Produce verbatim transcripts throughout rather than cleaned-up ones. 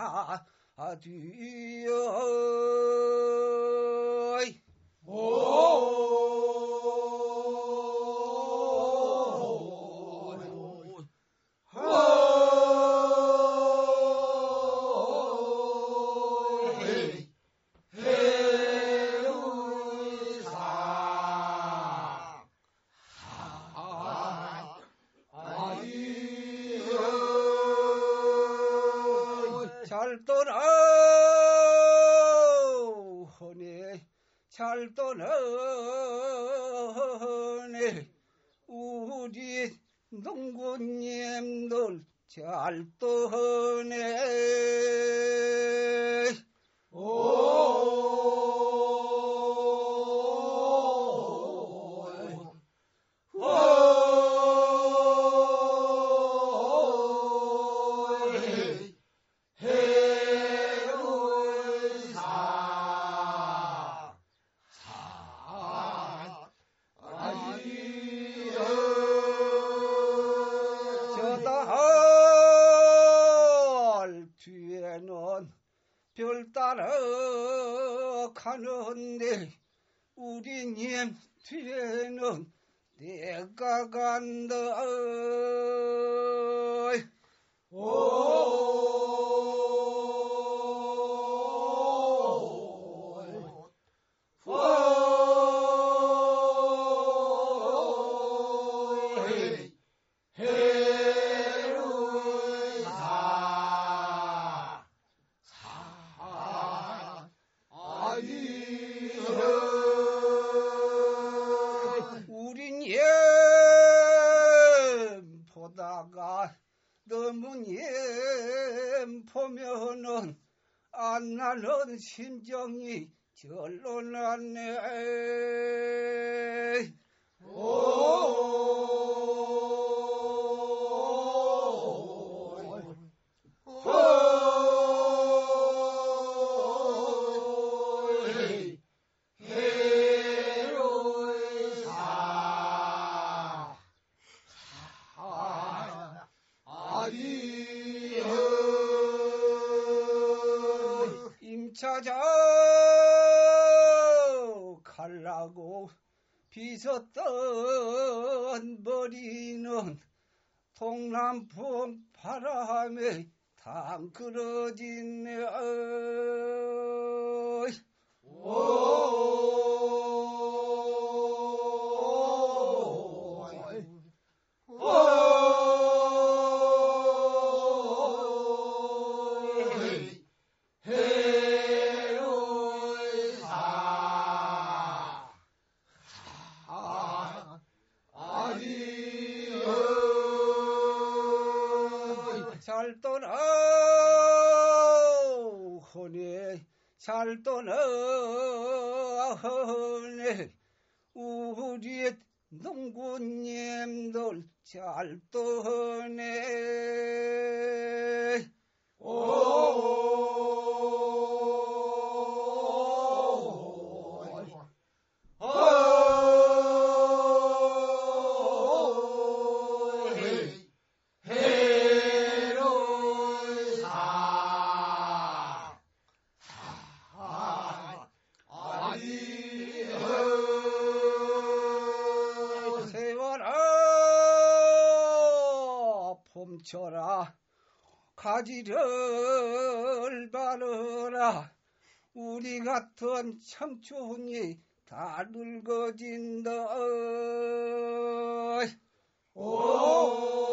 잘 떠나 허네 잘 떠나네 우리 농구님들 잘 떠네 오 뒤에는 별 따라 가는데 우리님 뒤에는 내가 간다 오 우린 예 보다가 너무 예 보면은 안 나는 심정이 절로 났네 오 임차자 갈라고 빗었던 머리는 동남풍 바람에 당그러지네 오 잘 떠나 허네 잘 떠나 허네 우리 농구님들 잘 떠네 오 봄철아 가지를 바르라 우리 같은 청춘이 다 늙어진다 오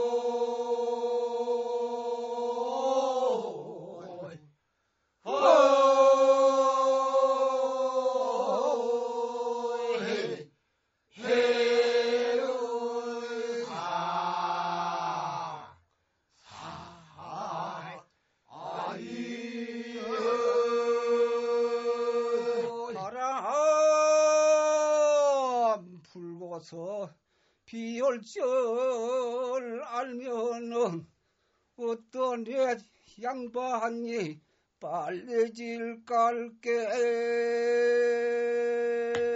바람 불고서 비 올 줄 알면은 어떤 애 양반이 빨래질 깔게